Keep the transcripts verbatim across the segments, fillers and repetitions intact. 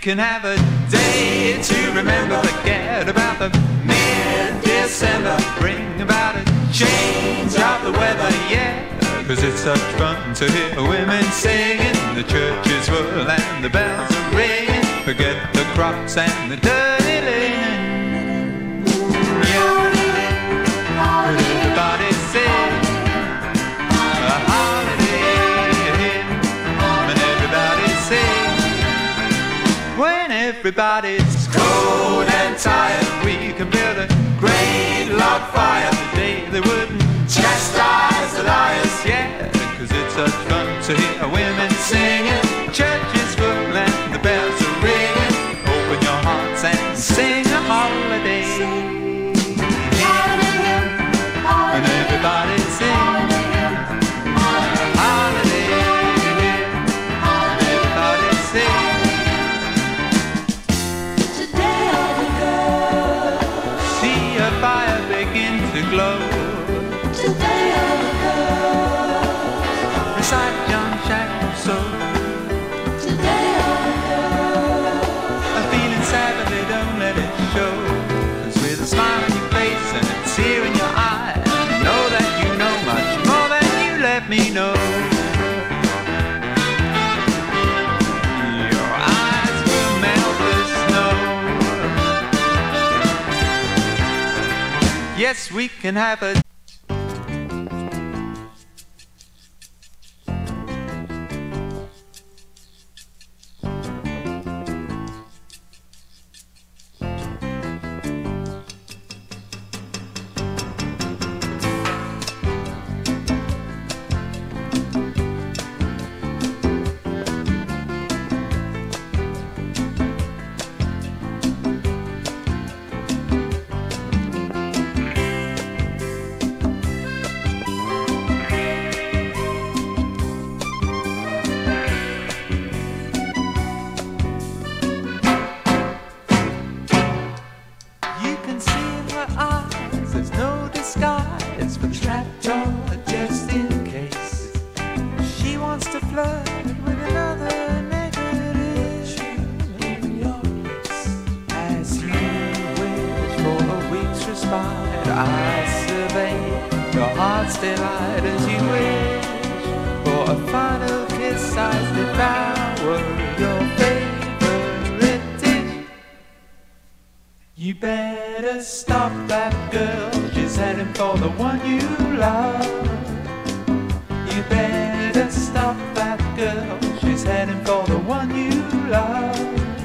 can have a day to remember. Forget about the mid-December. Bring about a change of the weather, yeah. Cause it's such fun to hear women singing. The church is full and the bells are ringing. Forget the crops and the dirty linen. Yeah, but everybody sing a holiday. And everybody sing. When everybody's cold and tired, we can build a great log fire. The day they wouldn't chastise the liars, yeah. Cause it's such fun to hear women singing. Church is full and the bells are ringing. Open your hearts and sing a holiday. Yeah. And everybody sing a holiday. And everybody sing. Today all the girls See a fire begin to glow. Today all the girls Recite John Shackle's soul. Today all the girls I'm feeling sad but they don't let it show. Cause with a smile on your face and a tear in your eye, I know that you know much more than you let me know. Your eyes will melt the snow. Yes, we can have a for the trapdoor just in case she wants to flirt with another negative in your face. As you wait for a week's respite, I survey your heart's delight as you wish for a final kiss. I devour your favorite dish. You better stop that girl, she's heading for the one you love. You better stop that girl, she's heading for the one you love.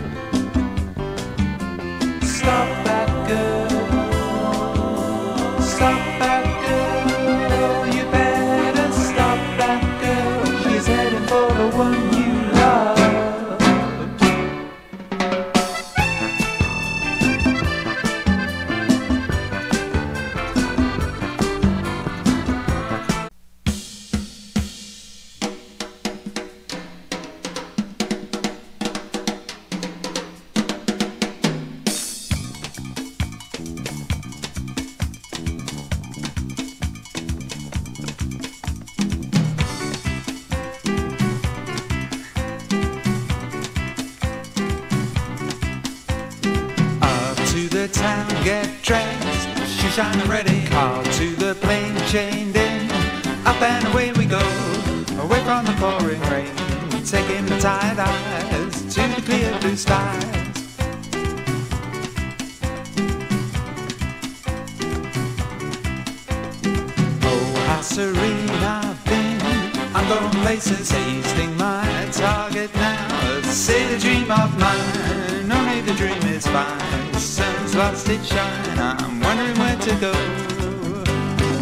Stop that girl, stop that girl. You better stop that girl, she's heading for the one you love. The town, get dressed, shoe shine ready, car to the plane, chained in, up and away we go, away from the pouring rain, taking the tired eyes to the clear blue skies. Oh, how serene I've been, I'm going places, hasting my target now, a city dream of mine, only the dream is fine. The sun's lost its shine, I'm wondering where to go.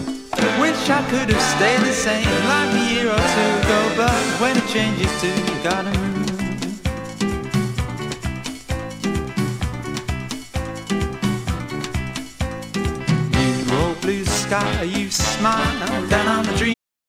Wish I could have stayed the same like a year or two ago, but when it changes to God,